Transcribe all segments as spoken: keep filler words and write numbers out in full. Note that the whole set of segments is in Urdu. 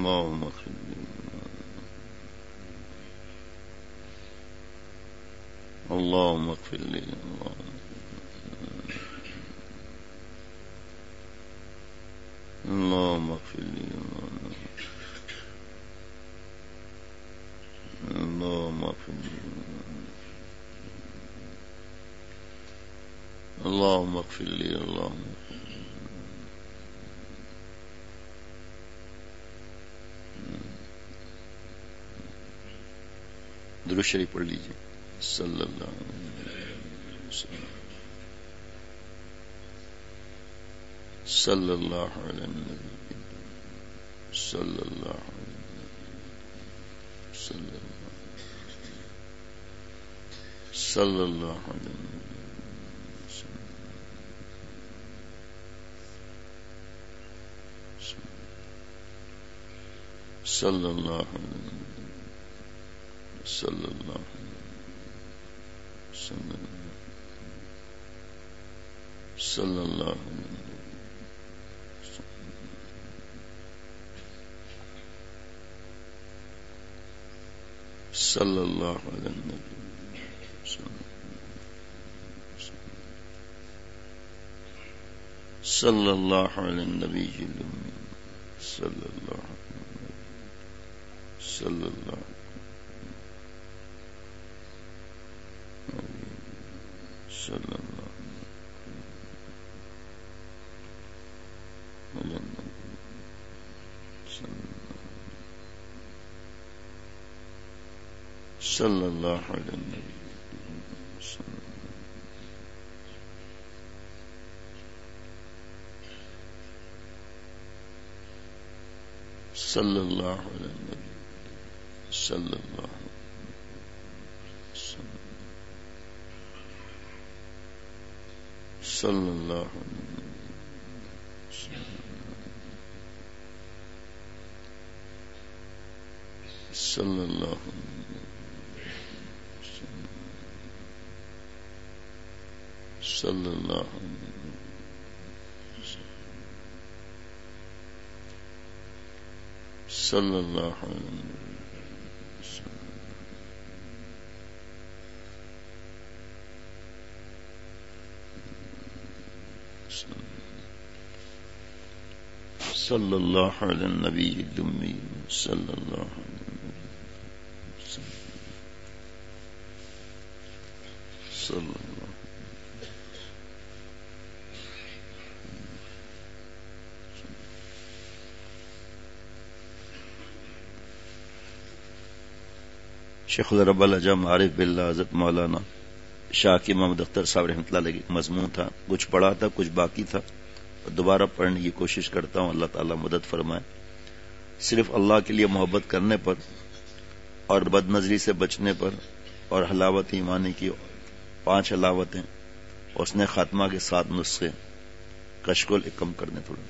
اللهم اغفر لي اللهم اغفر لي اللهم اغفر لي اللهم اغفر لي اللهم اغفر لي اللهم درود شریف پڑھ لیجیے صلی اللہ علیہ وسلم صلی اللہ علیہ النبی صلی اللہ علیہ صلی اللہ صلی اللہ علیہ صلی اللہ علیہ صلی اللہ صلی اللہ صلی اللہ علیہ النبی صلی اللہ علیہ النبی صلی اللہ صلی اللہ صلی اللہ صلی اللہ علیہ النبی صلی اللہ علیہ النبی صلی اللہ صلی اللہ صلی اللہ صلی اللہ صلی اللہ صلی اللہ علیہ النبی الأمی صلی اللہ علیہ صلی اللہ شیخ رب العجم عارف باللہ حضرت مولانا شاہ کی محمد اختر صاحب رحمۃ اللہ علیہ مضمون تھا، کچھ پڑھا تھا کچھ باقی تھا، دوبارہ پڑھنے کی کوشش کرتا ہوں، اللہ تعالیٰ مدد فرمائے۔ صرف اللہ کے لیے محبت کرنے پر اور بد نظری سے بچنے پر اور حلاوت ایمانی کی پانچ حلاوتیں اور اس نے خاتمہ کے ساتھ نسخے کشکول کم کرنے تھوڑے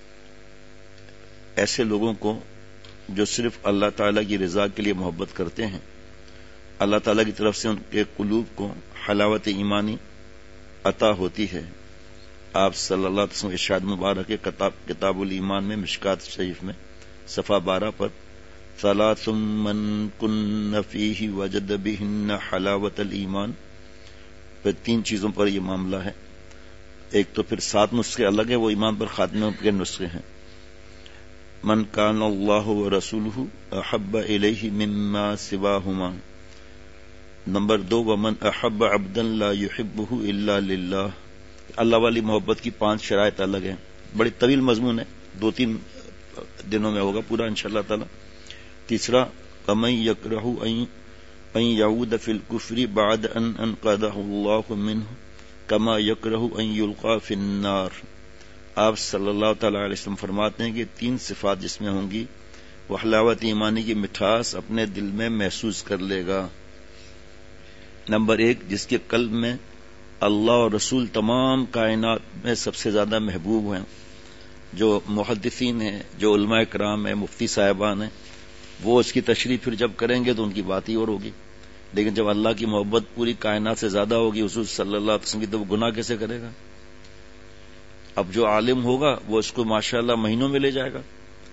ایسے لوگوں کو جو صرف اللہ تعالیٰ کی رضا کے لیے محبت کرتے ہیں، اللہ تعالیٰ کی طرف سے ان کے قلوب کو حلاوت ایمانی عطا ہوتی ہے۔ آپ صلی اللہ علیہ وسلم ارشاد مبارک کتاب کتاب الایمان میں مشکات شریف میں صفحہ بارہ پر ثلاث من کن فیہ وجد بہن حلاوت الایمان، پھر تین چیزوں پر یہ معاملہ ہے۔ ایک تو پھر سات نسخے الگ ہیں، وہ ایمان پر خاتمے کے نسخے ہیں۔ من کان اللہ ورسولہ احب الیہ مما سواہما، نمبر دو ومن احب عبدا لا یحبہ الا للہ، اللہ والی محبت کی پانچ شرائط الگ ہیں، بڑی طویل مضمون ہے، دو تین دنوں میں ہوگا پورا انشاءاللہ تعالی۔ تیسرا ومن یکرہ ان یعود فی الکفر بعد ان انقذہ اللہ منہ کما یکرہ ان یلقى فی النار۔ آپ صلی اللہ تعالی علیہ وسلم فرماتے ہیں کہ تین صفات جس میں ہوں گی وہ حلاوت ایمانی کی مٹھاس اپنے دل میں محسوس کر لے گا۔ نمبر ایک، جس کے قلب میں اللہ اور رسول تمام کائنات میں سب سے زیادہ محبوب ہیں، جو محدثین ہیں، جو علماء کرام ہیں، مفتی صاحبان ہیں، وہ اس کی تشریح پھر جب کریں گے تو ان کی بات ہی اور ہوگی، لیکن جب اللہ کی محبت پوری کائنات سے زیادہ ہوگی حضور صلی اللہ علیہ وسلم کی، تو وہ گناہ کیسے کرے گا؟ اب جو عالم ہوگا وہ اس کو ماشاءاللہ مہینوں میں لے جائے گا،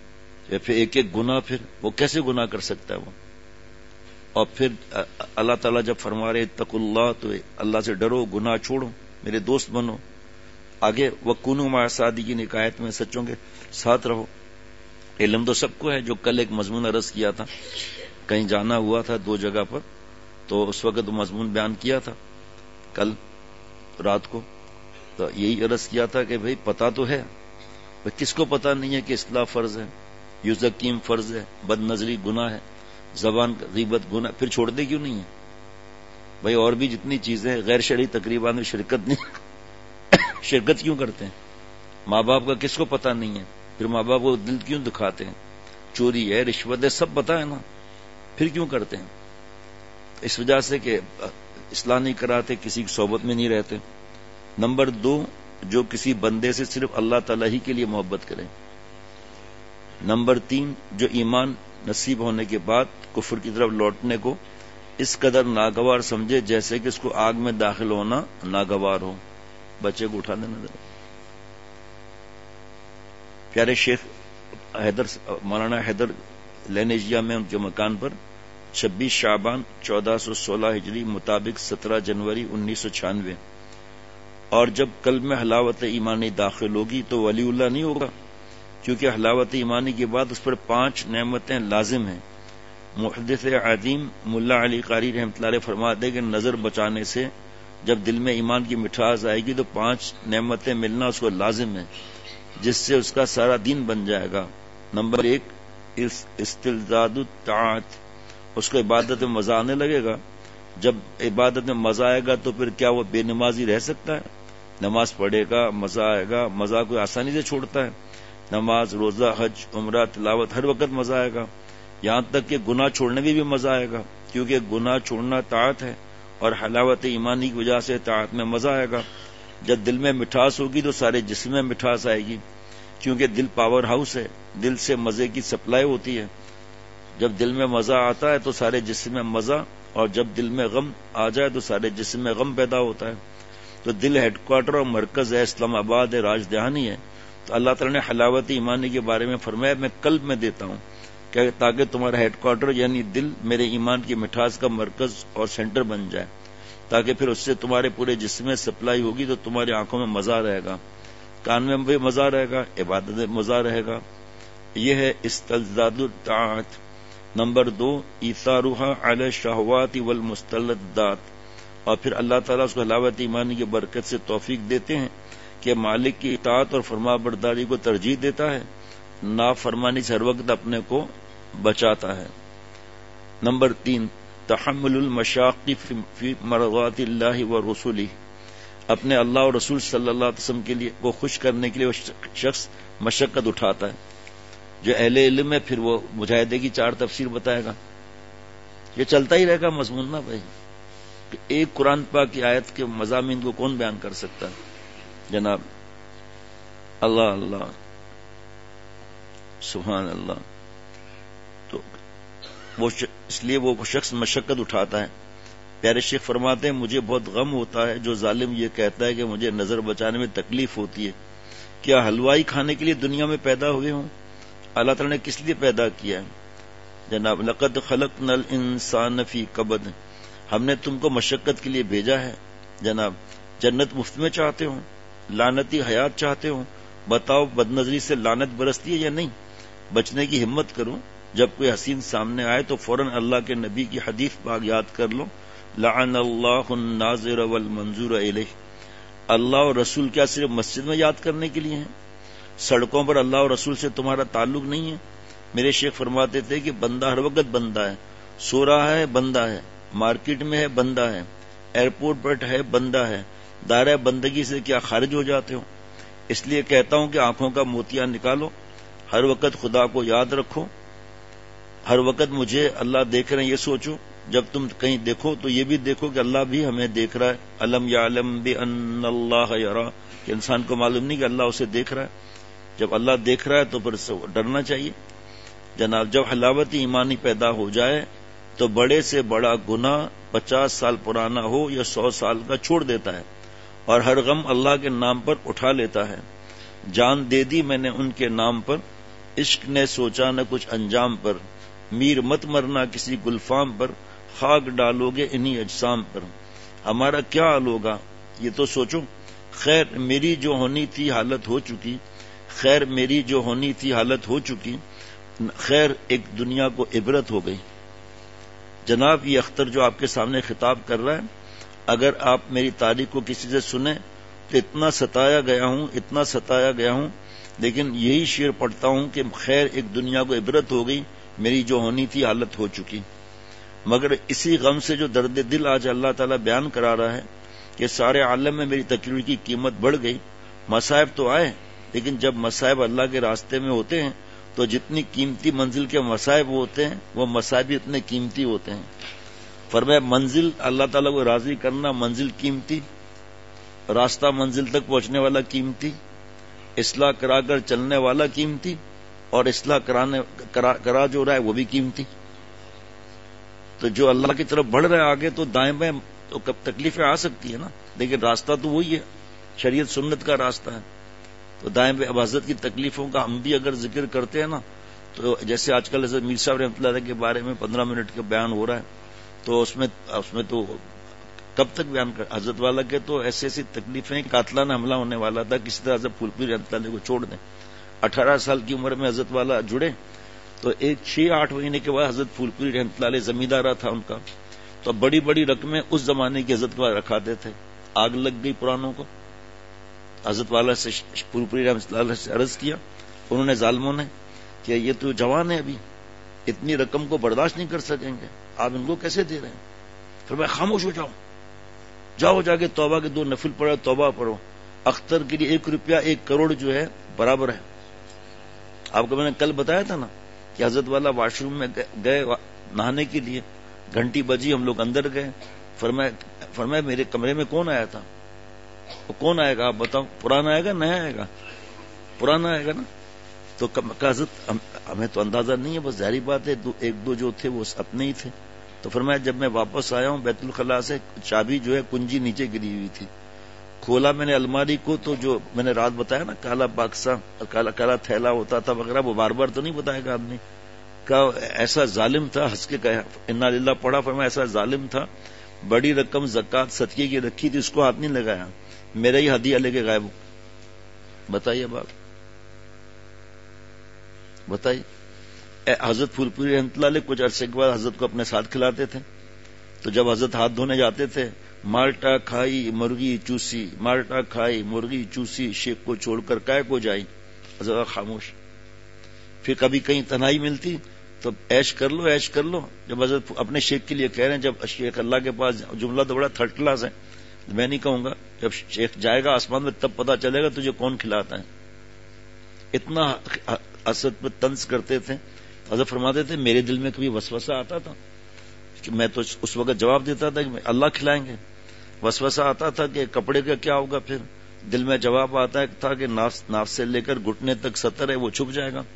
یا پھر ایک ایک گناہ، پھر وہ کیسے گناہ کر سکتا ہے وہ؟ اور پھر اللہ تعالیٰ جب فرما رہے اتقوا اللہ، تو اللہ سے ڈرو، گناہ چھوڑو، میرے دوست بنو. آگے وَكُونُوا مَعَ الصَّادِقِينَ ایک آیت میں سچوں کے ساتھ رہو. علم تو سب کو ہے. جو کل ایک مضمون عرض کیا تھا، کہیں جانا ہوا تھا دو جگہ پر، تو اس وقت مضمون بیان کیا تھا کل رات کو، تو یہی عرض کیا تھا کہ بھئی پتا تو ہے، کس کو پتا نہیں ہے کہ اصلاح فرض ہے، یزکیم فرض ہے، بد نظری گناہ ہے، زبان غیبت گناہ، پھر چھوڑتے کیوں نہیں ہے بھئی؟ اور بھی جتنی چیزیں غیر شرعی تقریبات میں شرکت نہیں شرکت کیوں کرتے ہیں؟ ماں باپ کا کس کو پتا نہیں ہے؟ پھر ماں باپ کو دل کیوں دکھاتے ہیں؟ چوری ہے، رشوت ہے، سب پتا ہے نا، پھر کیوں کرتے ہیں؟ اس وجہ سے کہ اصلاح نہیں کراتے، کسی کی صحبت میں نہیں رہتے. نمبر دو، جو کسی بندے سے صرف اللہ تعالیٰ ہی کے لیے محبت کرے. نمبر تین، جو ایمان نصیب ہونے کے بعد کفر کی طرف لوٹنے کو اس قدر ناگوار سمجھے جیسے کہ اس کو آگ میں داخل ہونا ناگوار ہو. بچے کو اٹھا دینا ذرا. پیارے شیخ حیدر مولانا حیدر لینیجیا میں ان کے مکان پر چھبیس شعبان چودہ سو سولہ ہجری مطابق سترہ جنوری انیس سو چھیانوے، اور جب قلب میں حلاوت ایمانی داخل ہوگی تو ولی اللہ نہیں ہوگا، کیونکہ حلاوت ایمانی کے بعد اس پر پانچ نعمتیں لازم ہیں. محدث عظیم ملا علی قاری رحمۃ اللہ علیہ فرماتے ہیں کہ نظر بچانے سے جب دل میں ایمان کی مٹھاس آئے گی تو پانچ نعمتیں ملنا اس کو لازم ہے، جس سے اس کا سارا دین بن جائے گا. نمبر ایک، استلذاذ الطاعت، اس کو عبادت میں مزہ آنے لگے گا. جب عبادت میں مزہ آئے گا تو پھر کیا وہ بے نمازی رہ سکتا ہے؟ نماز پڑھے گا، مزہ آئے گا. مزہ کوئی آسانی سے چھوڑتا ہے؟ نماز، روزہ، حج، عمرہ، تلاوت، ہر وقت مزہ آئے گا. یہاں تک کہ گناہ چھوڑنے میں بھی مزہ آئے گا، کیونکہ گناہ چھوڑنا طاعت ہے، اور حلاوت ایمانی کی وجہ سے طاعت میں مزہ آئے گا. جب دل میں مٹھاس ہوگی تو سارے جسم میں مٹھاس آئے گی، کیونکہ دل پاور ہاؤس ہے، دل سے مزے کی سپلائی ہوتی ہے. جب دل میں مزہ آتا ہے تو سارے جسم میں مزہ، اور جب دل میں غم آ جائے تو سارے جسم میں غم پیدا ہوتا ہے. تو دل ہیڈ کوارٹر اور مرکز ہے، اسلام آباد ہے، راج دہانی ہے. تو اللہ تعالیٰ نے حلاوت ایمانی کے بارے میں فرمایا میں قلب میں دیتا ہوں، کہ تاکہ تمہارا ہیڈ کوارٹر یعنی دل میرے ایمان کی مٹھاس کا مرکز اور سینٹر بن جائے، تاکہ پھر اس سے تمہارے پورے جسم میں سپلائی ہوگی تو تمہاری آنکھوں میں مزہ رہے گا، کان میں بھی مزہ رہے گا، عبادت میں مزہ رہے گا. یہ ہے استلذاذ الطاعت. نمبر دو، ایثارھا علی الشہوات والمستلذات، اور پھر اللہ تعالیٰ اس کو حلاوت ایمانی کی برکت سے توفیق دیتے ہیں کہ مالک کی اطاعت اور فرما برداری کو ترجیح دیتا ہے، نافرمانی سے ہر وقت اپنے کو بچاتا ہے. نمبر تین، تحمل المشاق فی مرضات اللہ ورسولہ، اپنے اللہ اور رسول صلی اللہ علیہ وسلم کے لیے کو خوش کرنے کے لیے وہ شخص مشقت اٹھاتا ہے. جو اہل علم ہے پھر وہ مجاہدے کی چار تفسیر بتائے گا. یہ چلتا ہی رہے گا مضمون نا بھائی، کہ ایک قرآن پاک کی آیت کے مضامین کو کون بیان کر سکتا ہے جناب؟ اللہ اللہ، سبحان اللہ. تو وہ اس لیے وہ شخص مشقت اٹھاتا ہے. پیارے شیخ فرماتے ہیں مجھے بہت غم ہوتا ہے جو ظالم یہ کہتا ہے کہ مجھے نظر بچانے میں تکلیف ہوتی ہے. کیا حلوائی کھانے کے لیے دنیا میں پیدا ہوئے ہوں؟ اللہ تعالیٰ نے کس لیے پیدا کیا ہے جناب؟ لقد خلقنا الانسان فی کبد، ہم نے تم کو مشقت کے لیے بھیجا ہے جناب. جنت مفت میں چاہتے ہو؟ لعنتی حیات چاہتے ہو؟ بتاؤ بد نظری سے لعنت برستی ہے یا نہیں؟ بچنے کی ہمت کرو. جب کوئی حسین سامنے آئے تو فوراً اللہ کے نبی کی حدیث پاک یاد کر لو، لعن اللہ الناظر والمنظور الیہ. اللہ اور رسول کیا صرف مسجد میں یاد کرنے کے لیے ہیں؟ سڑکوں پر اللہ اور رسول سے تمہارا تعلق نہیں ہے؟ میرے شیخ فرماتے تھے کہ بندہ ہر وقت بندہ ہے، سو رہا ہے بندہ ہے، مارکیٹ میں ہے بندہ ہے، ایئرپورٹ پر ہے بندہ ہے. دائرہ بندگی سے کیا خارج ہو جاتے ہو؟ اس لیے کہتا ہوں کہ آنکھوں کا موتیا نکالو، ہر وقت خدا کو یاد رکھو، ہر وقت مجھے اللہ دیکھ رہے ہیں یہ سوچو. جب تم کہیں دیکھو تو یہ بھی دیکھو کہ اللہ بھی ہمیں دیکھ رہا ہے. الم یعلم بان اللہ یرا، کہ انسان کو معلوم نہیں کہ اللہ اسے دیکھ رہا ہے. جب اللہ دیکھ رہا ہے تو پھر ڈرنا چاہیے جناب. جب حلاوت ایمانی پیدا ہو جائے تو بڑے سے بڑا گناہ پچاس سال پرانا ہو یا سو سال کا چھوڑ دیتا ہے، اور ہر غم اللہ کے نام پر اٹھا لیتا ہے. جان دے دی میں نے ان کے نام پر عشق نے سوچا نہ کچھ انجام پر، میر مت مرنا کسی گلفام پر، خاک ڈالو گے انہی اجسام پر، ہمارا کیا حال ہوگا یہ تو سوچو، خیر میری جو ہونی تھی حالت ہو چکی، خیر میری جو ہونی تھی حالت ہو چکی، خیر ایک دنیا کو عبرت ہو گئی۔ جناب یہ اختر جو آپ کے سامنے خطاب کر رہا ہے، اگر آپ میری تاریخ کو کسی سے سنیں تو اتنا ستایا گیا ہوں اتنا ستایا گیا ہوں لیکن یہی شعر پڑھتا ہوں کہ خیر ایک دنیا کو عبرت ہو گئی، میری جو ہونی تھی حالت ہو چکی۔ مگر اسی غم سے جو درد دل آج اللہ تعالیٰ بیان کرا رہا ہے کہ سارے عالم میں میری تقریر کی قیمت بڑھ گئی۔ مصائب تو آئے لیکن جب مصائب اللہ کے راستے میں ہوتے ہیں تو جتنی قیمتی منزل کے مصائب ہوتے ہیں وہ مصائب بھی اتنے قیمتی ہوتے ہیں۔ فرمایا منزل اللہ تعالیٰ کو راضی کرنا منزل قیمتی، راستہ منزل تک پہنچنے والا قیمتی، اصلاح کرا کر چلنے والا قیمتی، اور اصلاح کرانے کرا, کرا جو رہا ہے وہ بھی قیمتی۔ تو جو اللہ کی طرف بڑھ رہا ہے آگے تو دائیں بائیں تو کب تکلیفیں آ سکتی ہے نا، لیکن راستہ تو وہی ہے، شریعت سنت کا راستہ ہے۔ تو دائیں بائیں اب حضرت کی تکلیفوں کا ہم بھی اگر ذکر کرتے ہیں نا، تو جیسے آج کل حضرت میر صاحب رحمۃ اللہ علیہ کے بارے میں پندرہ منٹ کا بیان ہو رہا ہے، تو اس میں اس میں تو کب تک بیان کر حضرت والا کے تو ایسی ایسی تکلیفیں، قاتلانہ حملہ ہونے والا تھا، کسی طرح حضرت پھول پوری رحمۃ اللہ علیہ کو چھوڑ دیں۔ اٹھارہ سال کی عمر میں حضرت والا جڑے تو ایک چھ آٹھ مہینے کے بعد حضرت پھول پوری رحمۃ اللہ علیہ زمیندارہ تھا ان کا، تو بڑی بڑی رقمیں اس زمانے کی حضرت والا رکھاتے تھے۔ آگ لگ گئی پرانوں کو، حضرت والا سے پھول پوری رحمۃ اللہ علیہ سے عرض کیا، انہوں نے ظالموں نے کہ یہ تو جوان ہے، ابھی اتنی رقم کو برداشت نہیں کر سکیں گے، آپ ان کو کیسے دے رہے ہیں؟ پھر میں خاموش ہو جاؤں، جاؤ جا کے توبہ کے دو نفل پڑھو، توبہ پڑھو، اختر کے لیے ایک روپیہ ایک کروڑ جو ہے برابر ہے۔ آپ کو میں نے کل بتایا تھا نا کہ حضرت والا واش روم میں گئے نہانے کے لیے، گھنٹی بجی، ہم لوگ اندر گئے، فرمایا فرمایا میرے کمرے میں کون آیا تھا؟ وہ کون آئے گا آپ بتاؤ، پرانا آئے گا نیا آئے گا؟ پرانا آئے گا نا۔ تو حضرت ہمیں تو اندازہ نہیں ہے، بس ظاہری بات ہے ایک دو جو تھے وہ اپنے ہی تھے۔ تو فرمایا جب میں واپس آیا ہوں بیت الخلاء سے، چابی جو ہے کنجی نیچے گری ہوئی تھی، کھولا میں نے الماری کو تو جو میں نے رات بتایا نا کالا باکسا اور کالا کالا تھیلا ہوتا تھا وغیرہ، وہ بار بار تو نہیں بتائے گا آدمی کا، ایسا ظالم تھا، ہنس کے کہا انا للہ پڑھا، فرمایا ایسا ظالم تھا، بڑی رقم زکات صدقے کی رکھی تھی اس کو ہاتھ نہیں لگایا، میرا ہی ہدیہ لے کے غائب ہو۔ بتائیے بات، بتائیے۔ حضرت پھول پوری رحمۃ اللہ علیہ کچھ عرصے کے بعد حضرت کو اپنے ساتھ کھلاتے تھے، تو جب حضرت ہاتھ دھونے جاتے تھے، مالٹا کھائی مرغی چوسی، مالٹا کھائی مرغی چوسی، شیخ کو چھوڑ کر کائے کو جائی، حضرت خاموش۔ پھر کبھی کہیں تنہائی ملتی تو عیش کر لو عیش کر لو، جب حضرت اپنے شیخ کے لیے کہہ رہے ہیں، جب شیخ اللہ کے پاس، جملہ تو بڑا تھرڈ کلاس ہے، میں نہیں کہوں گا، جب شیخ جائے گا آسمان میں تب پتا چلے گا تجھے کون کھلاتا ہے۔ اتنا حسد پہ طنز کرتے تھے۔ حضرت فرماتے تھے میرے دل میں کبھی وسوسہ آتا تھا کہ میں تو اس وقت جواب دیتا تھا کہ اللہ کھلائیں گے، وسوسہ آتا تھا کہ کپڑے کا کیا ہوگا، پھر دل میں جواب آتا تھا کہ ناف ناف سے لے کر گھٹنے تک سطر ہے وہ چھپ جائے گا،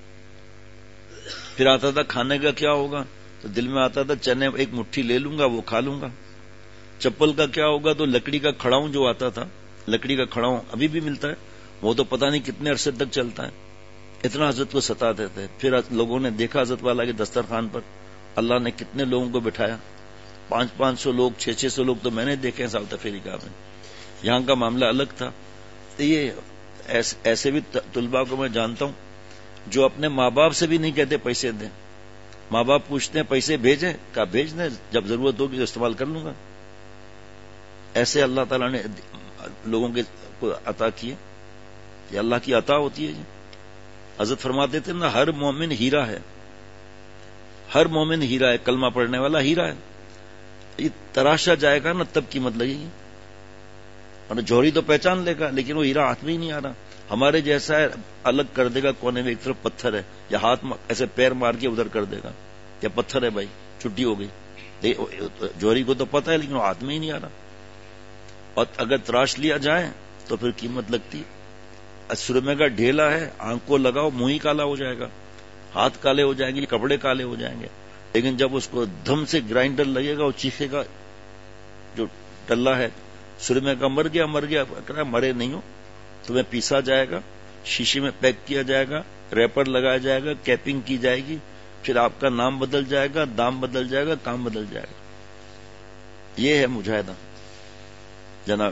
پھر آتا تھا کھانے کا کیا ہوگا، تو دل میں آتا تھا چنے ایک مٹھی لے لوں گا وہ کھا لوں گا، چپل کا کیا ہوگا، تو لکڑی کا کھڑاؤں جو آتا تھا، لکڑی کا کھڑاؤں ابھی بھی ملتا ہے، وہ تو پتہ نہیں کتنے عرصے تک چلتا ہے۔ اتنا حضرت کو ستاتے تھے۔ پھر لوگوں نے دیکھا حضرت والا کے دسترخوان پر اللہ نے کتنے لوگوں کو بٹھایا، پانچ پانچ سو لوگ، چھ چھ سو لوگ تو میں نے دیکھے ہیں ساؤتھ افریقہ میں، یہاں کا معاملہ الگ تھا۔ تو یہ ایسے بھی طلباء کو میں جانتا ہوں جو اپنے ماں باپ سے بھی نہیں کہتے پیسے دیں، ماں باپ پوچھتے ہیں پیسے بھیجیں، کہا بھیج دیں، جب ضرورت ہوگی تو استعمال کر لوں گا۔ ایسے اللہ تعالیٰ نے لوگوں کے کو عطا کیے، یہ اللہ کی عطا ہوتی ہے جی۔ حضرت فرماتے تھے نا ہر مومن ہیرا ہے، ہر مومن ہیرا ہے، کلمہ پڑھنے والا ہیرا ہے، یہ تراشا جائے گا نا تب قیمت لگے گی، اور جوہری تو پہچان لے گا لیکن وہ ہیرا ہاتھ میں ہی نہیں آ رہا، ہمارے جیسا ہے الگ کر دے گا، کونے میں ایک طرف پتھر ہے یا ہاتھ ایسے پیر مار کے ادھر کر دے گا، یا پتھر ہے بھائی چھٹی ہو گئی، جوہری کو تو پتہ ہے لیکن وہ ہاتھ میں ہی نہیں آ رہا، اور اگر تراش لیا جائے تو پھر قیمت لگتی۔ سرمے کا ڈھیلا ہے، آنکھ کو لگاؤ منہ ہی کالا ہو جائے گا، ہاتھ کالے ہو جائیں گے، کپڑے کالے ہو جائیں گے، لیکن جب اس کو دھم سے گرائنڈر لگے گا وہ چیخے گا، جو ٹلہ ہے سرمے کا مر گیا مر گیا، مرے نہیں ہو، تمہیں پیسا جائے گا، شیشے میں پیک کیا جائے گا، ریپر لگایا جائے گا، کیپنگ کی جائے گی، پھر آپ کا نام بدل جائے گا، دام بدل جائے گا، کام بدل جائے گا. یہ ہے مجاہدہ جناب.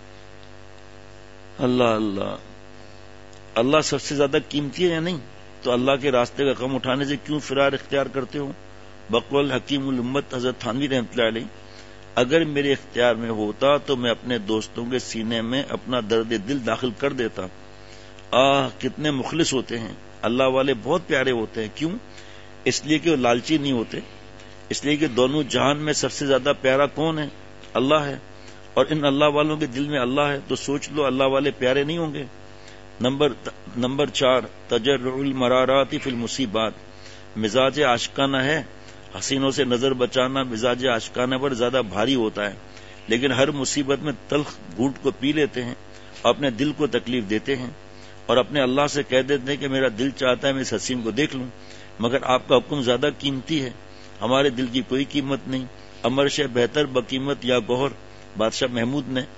اللہ اللہ اللہ سب سے زیادہ قیمتی ہے یا نہیں؟ تو اللہ کے راستے کا غم اٹھانے سے کیوں فرار اختیار کرتے ہو؟ بقول حکیم الامت حضرت تھانوی رحمۃ اللہ علیہ، اگر میرے اختیار میں ہوتا تو میں اپنے دوستوں کے سینے میں اپنا درد دل داخل کر دیتا. آہ کتنے مخلص ہوتے ہیں اللہ والے، بہت پیارے ہوتے ہیں. کیوں؟ اس لیے کہ وہ لالچی نہیں ہوتے، اس لیے کہ دونوں جہان میں سب سے زیادہ پیارا کون ہے؟ اللہ ہے. اور ان اللہ والوں کے دل میں اللہ ہے، تو سوچ لو اللہ والے پیارے نہیں ہوں گے. نمبر نمبر چار، تجرع المرارات فی المصیبات. مزاج عاشقانہ ہے، حسینوں سے نظر بچانا مزاج عاشقانہ پر زیادہ بھاری ہوتا ہے، لیکن ہر مصیبت میں تلخ گھونٹ کو پی لیتے ہیں اور اپنے دل کو تکلیف دیتے ہیں اور اپنے اللہ سے کہہ دیتے ہیں کہ میرا دل چاہتا ہے میں اس حسین کو دیکھ لوں، مگر آپ کا حکم زیادہ قیمتی ہے، ہمارے دل کی کوئی قیمت نہیں. امر سے بہتر بقیمت یا گوہر. بادشاہ محمود نے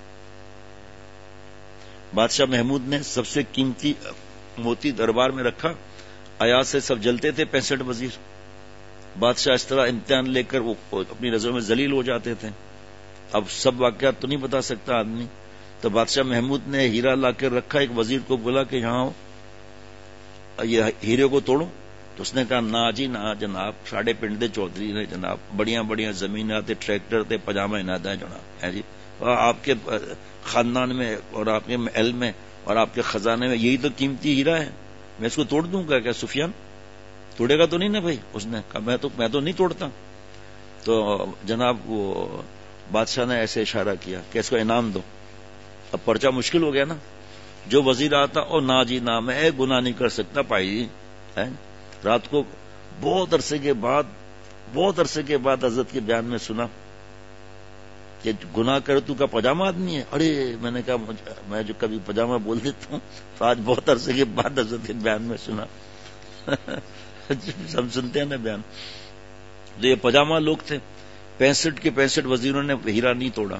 بادشاہ محمود نے سب سے قیمتی موتی دربار میں رکھا. ایاز سے سب جلتے تھے پینسٹھ وزیر. بادشاہ اس طرح امتحان لے کر وہ اپنی نظروں میں ذلیل ہو جاتے تھے. اب سب واقعات تو نہیں بتا سکتا آدمی، تو بادشاہ محمود نے ہیرا لا کر رکھا. ایک وزیر کو بولا کہ یہاں ہو، یہ ہیرے کو توڑو. تو اس نے کہا نا جی نا جناب، ساڑھے پنڈ دے چودھری نے جناب، بڑیاں بڑیاں زمینیں تے ٹریکٹر تے پجامہ اناد ہے جناب. ہے جی آپ کے خاندان میں اور آپ کے محل میں اور آپ کے خزانے میں یہی تو قیمتی ہیرا ہے، میں اس کو توڑ دوں گا کیا؟ سفیان توڑے گا تو نہیں نا بھائی؟ اس نے کہا میں تو میں تو نہیں توڑتا. تو جناب وہ بادشاہ نے ایسے اشارہ کیا کہ اس کو انعام دو. اب پرچہ مشکل ہو گیا نا. جو وزیر آتا اور نا جی نا میں گناہ نہیں کر سکتا پائی جی. رات کو بہت عرصے کے بعد بہت عرصے کے بعد حضرت کے بیان میں سنا کہ گناہ کر تو کا پجامہ آدمی ہے. ارے میں نے کہا میں جو کبھی پجامہ بول دیتا ہوں تو آج بہت عرصے کے بعد حضرت کے بیان میں سنا. سب سنتے ہیں نا بیان. تو یہ پجامہ لوگ تھے. پینسٹھ کے پینسٹھ وزیروں نے ہیرا نہیں توڑا.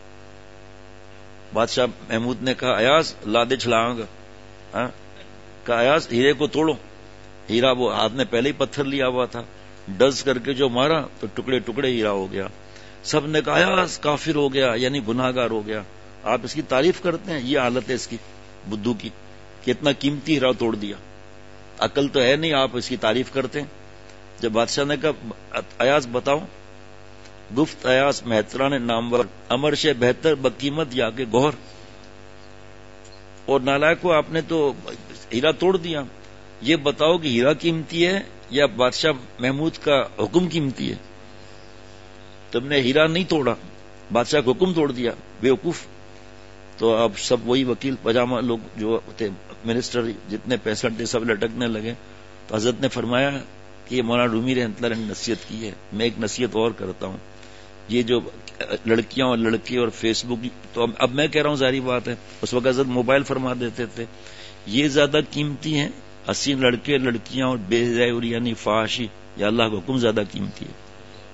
بادشاہ محمود نے کہا ایاز لادے چھلاؤں گا. کہا ایاز ہیرے کو توڑو. ہیرا وہ ہاتھ میں پہلے ہی پتھر لیا ہوا تھا، ڈز کر کے جو مارا تو ٹکڑے ٹکڑے ہیرا ہو گیا. سب نے کہا ایاز کافر ہو گیا، یعنی گناہگار ہو گیا. آپ اس کی تعریف کرتے ہیں؟ یہ حالت ہے اس کی بدھو کی کہ اتنا قیمتی ہیرا توڑ دیا. عقل تو ہے نہیں، آپ اس کی تعریف کرتے ہیں. جب بادشاہ نے کہا ایاز بتاؤ، گفت ایاز مہتران نامور، امر سے بہتر بقیمت یا کہ گوہر. اور نالائق کو آپ نے تو ہیرا توڑ دیا. یہ بتاؤ کہ ہیرا قیمتی ہے یا بادشاہ محمود کا حکم قیمتی ہے؟ تم نے ہیرا نہیں توڑا، بادشاہ کا حکم توڑ دیا، بیوقوف. تو اب سب وہی وکیل پجامہ لوگ جو تھے منسٹر جتنے پینسٹھ تھے سب لٹکنے لگے. تو حضرت نے فرمایا کہ یہ مولانا رومی رحمۃ اللہ نے نصیحت کی ہے. میں ایک نصیحت اور کرتا ہوں، یہ جو لڑکیاں اور لڑکے اور فیس بک، تو اب میں کہہ رہا ہوں ظاہری بات ہے، اس وقت حضرت موبائل فرما دیتے تھے، یہ زیادہ قیمتی ہیں حسین لڑکے لڑکیاں اور بے حیائی یعنی فحاشی، یا اللہ کا حکم زیادہ قیمتی ہے؟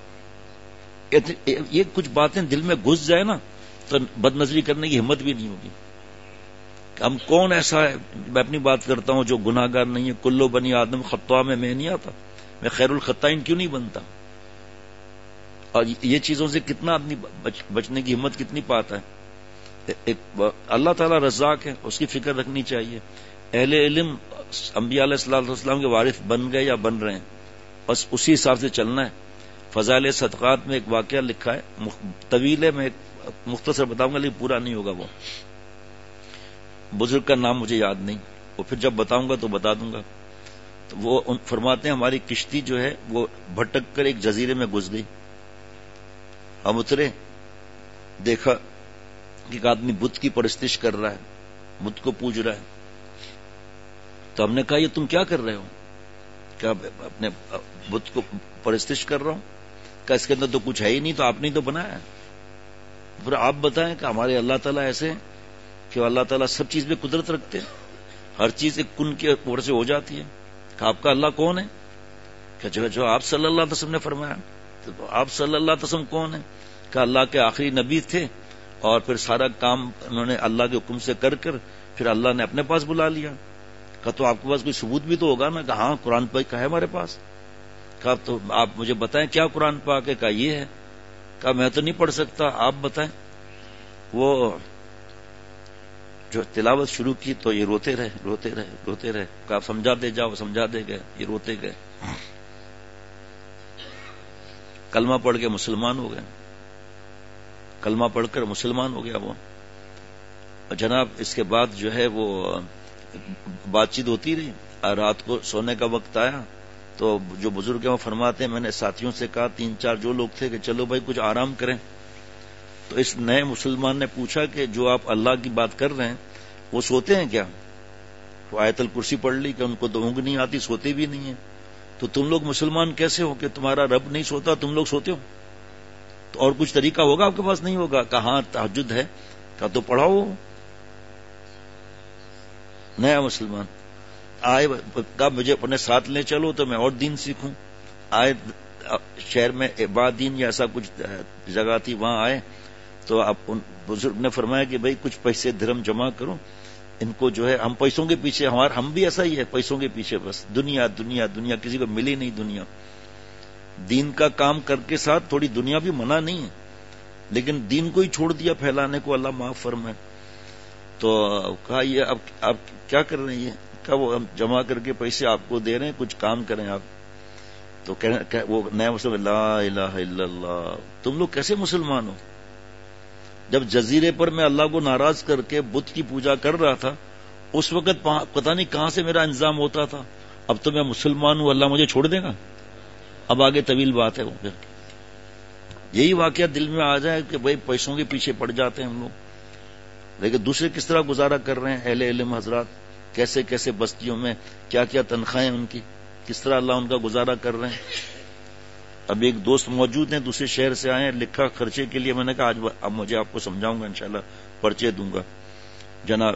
یہ کچھ باتیں دل میں گھس جائے نا تو بد نظری کرنے کی ہمت بھی نہیں ہوگی. ہم کون ایسا ہے، میں اپنی بات کرتا ہوں، جو گناہ گار نہیں ہے؟ کلو بنی آدم خطا میں میں نہیں آتا، میں خیر الخطائین کیوں نہیں بنتا؟ اور یہ چیزوں سے کتنا آدمی بچ بچنے کی ہمت کتنی پاتا ہے. ایک اللہ تعالیٰ رزاق ہے، اس کی فکر رکھنی چاہیے. اہل علم انبیاء علیہ الصلوۃ والسلام کے وارث بن گئے یا بن رہے ہیں، بس اسی حساب سے چلنا ہے. فضائل صدقات میں ایک واقعہ لکھا ہے، طویل ہے، میں ایک مختصر بتاؤں گا لیکن پورا نہیں ہوگا. وہ بزرگ کا نام مجھے یاد نہیں، وہ پھر جب بتاؤں گا تو بتا دوں گا. تو وہ فرماتے ہیں ہماری کشتی جو ہے وہ بھٹک کر ایک جزیرے میں گھس گئی. ہم اترے، دیکھا کہ ایک آدمی بت کی پرستش کر رہا ہے، بت کو پوج رہا ہے. تو ہم نے کہا یہ تم کیا کر رہے ہو؟ کیا اپنے بت کو پرستش کر رہا ہوں؟ کہ اس کے اندر تو کچھ ہے ہی نہیں، تو آپ نے تو بنایا. پھر آپ بتائیں کہ ہمارے اللہ تعالیٰ ایسے ہیں کہ اللہ تعالیٰ سب چیز پہ قدرت رکھتے ہیں، ہر چیز ایک کن کے اوپر سے ہو جاتی ہے. کہ آپ کا اللہ کون ہے؟ کہ جو جو آپ صلی اللہ علیہ وسلم نے فرمایا. تو آپ صلی اللہ علیہ وسلم کون ہے؟ کہ اللہ کے آخری نبی تھے، اور پھر سارا کام انہوں نے اللہ کے حکم سے کر کر پھر اللہ نے اپنے پاس بلا لیا. کہا تو آپ کے پاس کوئی ثبوت بھی تو ہوگا نا. کہا ہاں قرآن پاک کا ہے ہمارے پاس. کہا تو آپ مجھے بتائیں کیا قرآن پاک ہے. کہا یہ ہے. کہا میں تو نہیں پڑھ سکتا, آپ بتائیں. وہ جو تلاوت شروع کی تو یہ روتے رہے روتے رہے روتے رہے. کہا سمجھا دے جاؤ, سمجھا دے گئے, یہ روتے گئے. کلمہ پڑھ کے مسلمان ہو گئے. کلمہ پڑھ کر مسلمان ہو گیا وہ. جناب اس کے بعد جو ہے وہ بات چیت ہوتی رہی. رات کو سونے کا وقت آیا تو جو بزرگ ہیں وہ فرماتے ہیں میں نے ساتھیوں سے کہا, تین چار جو لوگ تھے, کہ چلو بھائی کچھ آرام کریں. تو اس نئے مسلمان نے پوچھا کہ جو آپ اللہ کی بات کر رہے ہیں وہ سوتے ہیں کیا؟ وہ آیت الکرسی پڑھ لی کہ ان کو تو اونگ نہیں آتی, سوتے بھی نہیں ہیں. تو تم لوگ مسلمان کیسے ہو کہ تمہارا رب نہیں سوتا, تم لوگ سوتے ہو؟ تو اور کچھ طریقہ ہوگا آپ کے پاس؟ نہیں ہوگا. کہاں تہجد ہے. کہا تو پڑھاؤ. نیا مسلمان آئے, کہا مجھے اپنے ساتھ لے چلو تو میں اور دین سیکھوں. آئے شہر میں عبادین یا ایسا کچھ جگہ تھی, وہاں آئے تو اب ان بزرگ نے فرمایا کہ بھئی کچھ پیسے درہم جمع کرو, ان کو جو ہے ہم پیسوں کے پیچھے, ہمارا ہم بھی ایسا ہی ہے, پیسوں کے پیچھے بس دنیا دنیا دنیا, کسی کو ملی نہیں دنیا. دین کا کام کر کے ساتھ تھوڑی دنیا بھی منع نہیں ہے, لیکن دین کو ہی چھوڑ دیا پھیلانے کو, اللہ معاف فرمائے. تو کہا یہ اب آپ کیا کر رہے ہیں؟ کہا وہ ہم جمع کر کے پیسے آپ کو دے رہے ہیں, کچھ کام کریں آپ. تو وہ نیا مسلمان, لا الہ الا اللہ. تم لوگ کیسے مسلمان ہو؟ جب جزیرے پر میں اللہ کو ناراض کر کے بت کی پوجا کر رہا تھا اس وقت پتہ نہیں کہاں سے میرا انتظام ہوتا تھا. اب تو میں مسلمان ہوں, اللہ مجھے چھوڑ دے گا؟ اب آگے طویل بات ہے. وہ پھر یہی واقعہ دل میں آ جائے کہ بھائی پیسوں کے پیچھے پڑ جاتے ہیں ہم لوگ, لیکن دوسرے کس طرح گزارا کر رہے ہیں اہل علم حضرات, کیسے کیسے بستیوں میں کیا کیا تنخواہیں ان کی, کس طرح اللہ ان کا گزارا کر رہے ہیں. اب ایک دوست موجود ہیں دوسرے شہر سے آئے ہیں, لکھا خرچے کے لیے. میں نے کہا آج اب مجھے آپ کو سمجھاؤں گا انشاءاللہ, پرچے دوں گا جناب.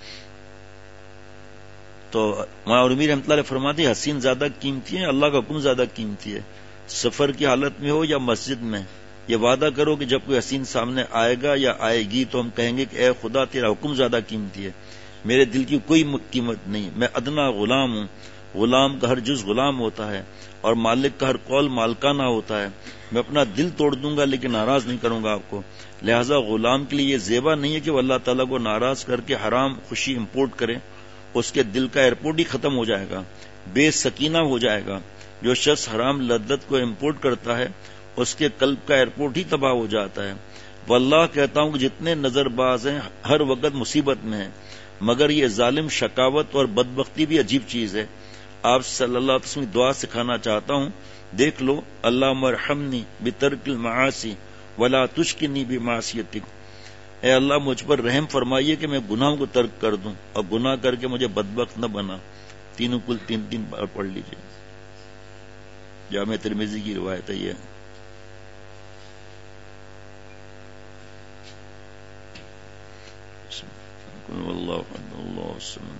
تو مولانا عرمی رحمۃ اللہ علیہ فرماتے ہیں حسین زیادہ قیمتی ہے, اللہ کا حکم زیادہ قیمتی ہے. سفر کی حالت میں ہو یا مسجد میں, یہ وعدہ کرو کہ جب کوئی حسین سامنے آئے گا یا آئے گی تو ہم کہیں گے کہ اے خدا تیرا حکم زیادہ قیمتی ہے, میرے دل کی کوئی قیمت نہیں, میں ادنا غلام ہوں. غلام کا ہر جز غلام ہوتا ہے اور مالک کا ہر قول مالکانہ ہوتا ہے. میں اپنا دل توڑ دوں گا لیکن ناراض نہیں کروں گا آپ کو. لہذا غلام کے لیے یہ زیبا نہیں ہے کہ وہ اللہ تعالیٰ کو ناراض کر کے حرام خوشی امپورٹ کرے, اس کے دل کا ایئرپورٹ ہی ختم ہو جائے گا, بے سکینہ ہو جائے گا. جو شخص حرام لذت کو امپورٹ کرتا ہے اس کے قلب کا ایئرپورٹ ہی تباہ ہو جاتا ہے. واللہ کہتا ہوں کہ جتنے نظر باز ہیں ہر وقت مصیبت میں ہیں, مگر یہ ظالم شکاوت اور بدبختی بھی عجیب چیز ہے. آپ صلی اللہ علیہ وسلم دعا سکھانا چاہتا ہوں, دیکھ لو, اللہم ارحمنی بترک المعاصی ولا تشکنی بمعصیتک. اے اللہ مجھ پر رحم فرمائیے کہ میں گناہوں کو ترک کر دوں اور گناہ کر کے مجھے بدبخت نہ بنا. تینوں کل تین تین بار پڑھ لیجئے, جامع ترمذی کی روایت ہے یہ. اللہ اللہ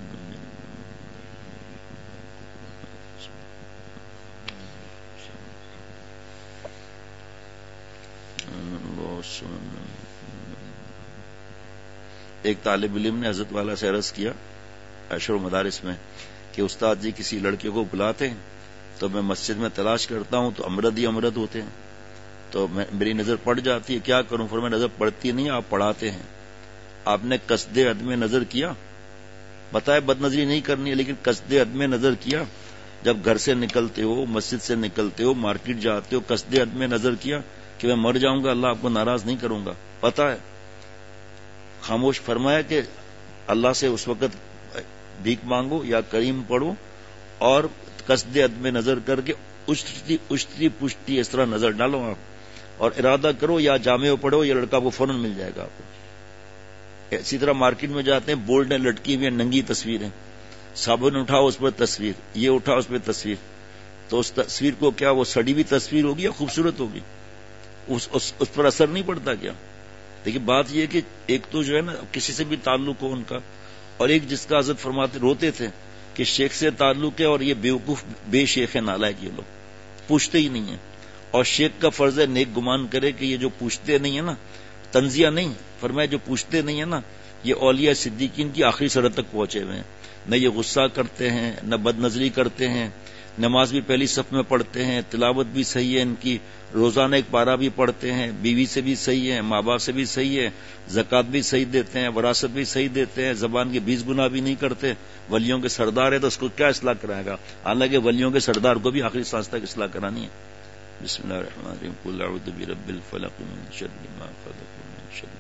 ایک طالب علم نے حضرت والا سے عرض کیا عشر و مدارس میں کہ استاد جی کسی لڑکے کو بلاتے ہیں تو میں مسجد میں تلاش کرتا ہوں تو امرد ہی امرد ہوتے ہیں, تو میں میری نظر پڑ جاتی ہے, کیا کروں؟ پھر میں نظر پڑتی نہیں, آپ پڑھاتے ہیں. آپ نے قصد عدم نظر کیا؟ بتائے بد نظری نہیں کرنی ہے, لیکن قصد عدم نظر کیا؟ جب گھر سے نکلتے ہو, مسجد سے نکلتے ہو, مارکیٹ جاتے ہو, قصد عدم نظر کیا کہ میں مر جاؤں گا, اللہ آپ کو ناراض نہیں کروں گا؟ پتا ہے. خاموش فرمایا کہ اللہ سے اس وقت بھیک مانگو یا کریم پڑھو اور قصد عدم نظر کر کے اشتی اشتی پشتی اس طرح نظر ڈالو آپ, اور ارادہ کرو یا جامع پڑھو, یہ لڑکا کو فوراً مل جائے گا آپ کو. اسی طرح مارکیٹ میں جاتے ہیں, بورڈ لٹکی ہوئی ننگی تصویریں, صابن اٹھاؤ اس پر تصویر, یہ اٹھاؤ اس پہ تصویر, تو اس تصویر کو کیا وہ سڑی ہوئی تصویر ہوگی یا خوبصورت ہوگی؟ اس, اس, اس پر اثر نہیں پڑتا کیا؟ لیکن بات یہ کہ ایک تو جو ہے نا کسی سے بھی تعلق ہو ان کا, اور ایک جس کا حضرت فرماتے روتے تھے کہ شیخ سے تعلق ہے اور یہ بیوقوف بے شیخ نالائق, یہ لوگ پوچھتے ہی نہیں ہیں. اور شیخ کا فرض ہے نیک گمان کرے کہ یہ جو پوچھتے نہیں ہے نا, تنزیہ نہیں, فرمایا جو پوچھتے نہیں ہے نا یہ اولیاء صدیقین کی آخری سرحد تک پہنچے ہوئے ہیں. نہ یہ غصہ کرتے ہیں، نہ بد نظری کرتے ہیں، نماز بھی پہلی صف میں پڑھتے ہیں، تلاوت بھی صحیح ہے ان کی، روزانہ ایک پارہ بھی پڑھتے ہیں، بیوی سے بھی صحیح ہے، ماں باپ سے بھی صحیح ہے، زکوٰۃ بھی صحیح دیتے ہیں، وراثت بھی صحیح دیتے ہیں، زبان کے بیس گناہ بھی نہیں کرتے. ولیوں کے سردار ہے تو اس کو کیا اصلاح کرائے گا؟ حالانکہ ولیوں کے سردار کو بھی آخری سانس تک اصلاح کرانی ہے. بسم اللہ الرحمن الرحیم. قل اعوذ برب الفلق من شر ما خلق من شر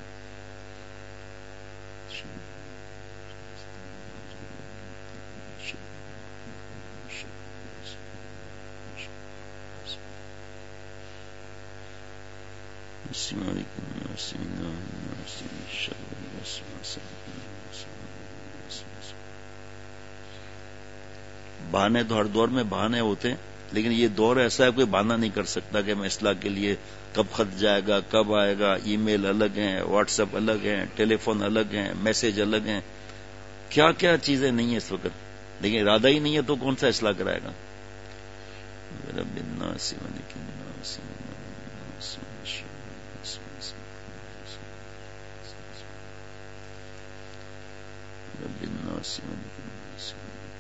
بہانے تو ہر دور میں بہانے ہوتے ہیں، لیکن یہ دور ایسا ہے کوئی بہانہ نہیں کر سکتا کہ میں اصلاح کے لیے کب خط جائے گا، کب آئے گا. ای میل الگ ہیں، واٹس ایپ الگ ہیں، ٹیلی فون الگ ہیں، میسج الگ ہیں، کیا کیا چیزیں نہیں ہیں اس وقت. لیکن ارادہ ہی نہیں ہے تو کون سا اصلاح کرائے گا؟ رب الناس ملک الناس رب الناس ملک الناس.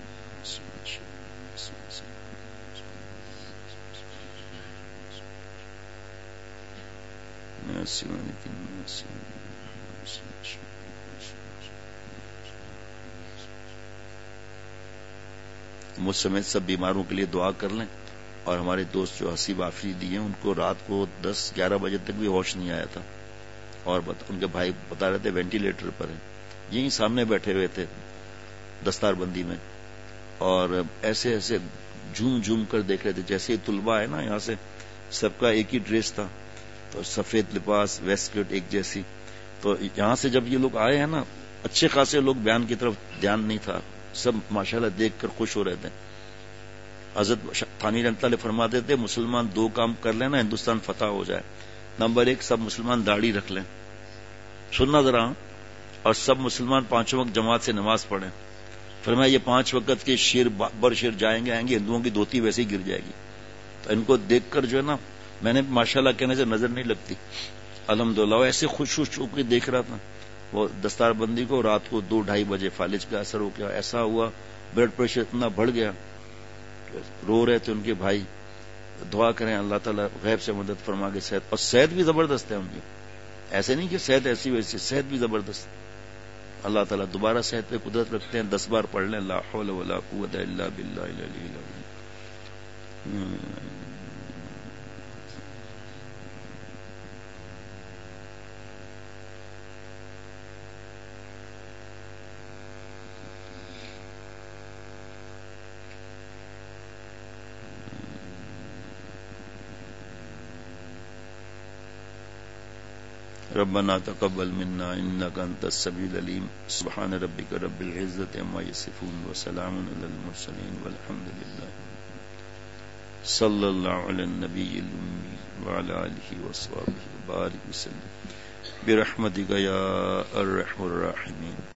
مجھ سمیت سب بیماروں کے لیے دعا کر لیں، اور ہمارے دوست جو حسیب آفری دی ہیں ان کو رات کو دس گیارہ بجے تک بھی ہوش نہیں آیا تھا، اور ان کے بھائی بتا رہے تھے وینٹیلیٹر پر ہیں، یہیں سامنے بیٹھے ہوئے تھے دستار بندی میں، اور ایسے ایسے جھوم جھوم کر دیکھ رہے تھے. جیسے طلبہ ہے نا، یہاں سے سب کا ایک ہی ڈریس تھا، تو سفید لباس، ویسٹ کوٹ ایک جیسی. تو یہاں سے جب یہ لوگ آئے ہیں نا، اچھے خاصے لوگ، بیان کی طرف دھیان نہیں تھا، سب ماشاءاللہ دیکھ کر خوش ہو رہے تھے. حضرت تھانی رحمۃ اللہ فرماتے تھے مسلمان دو کام کر لینا ہندوستان فتح ہو جائے. نمبر ایک، سب مسلمان داڑھی رکھ لیں، سننا ذرا، اور سب مسلمان پانچوں وقت جماعت سے نماز پڑھیں. فرمایا یہ پانچ وقت کے شیر بر شیر جائیں گے آئیں گے، ہندوؤں کی دھوتی ویسے ہی گر جائے گی. تو ان کو دیکھ کر جو ہے نا، میں نے ماشاءاللہ کہنے سے نظر نہیں لگتی، الحمدللہ ایسے خوش خوش ہو کے دیکھ رہا تھا. وہ دستار بندی کو رات کو دو ڈھائی بجے فالج کا اثر ہو گیا، ایسا ہوا بلڈ پریشر اتنا بڑھ گیا، رو رہے تھے ان کے بھائی. دعا کریں اللہ تعالیٰ غیب سے مدد فرما کے صحت، اور صحت بھی زبردست ہے ان کی، ایسے نہیں کہ صحت ایسی ویسی، صحت بھی زبردست. اللہ تعالیٰ دوبارہ صحت پہ قدرت رکھتے ہیں. دس بار پڑھ لیں لا حول ولا قوت الا باللہ العلی العظیم. ربنا تقبل منا انك انت السميع العليم. سبحان ربك رب العزة عما يصفون وسلام على المرسلين والحمد لله صلى الله على النبي الأمي وعلى آله وصحبه وبارك وسلم برحمتك يا أرحم الراحمين.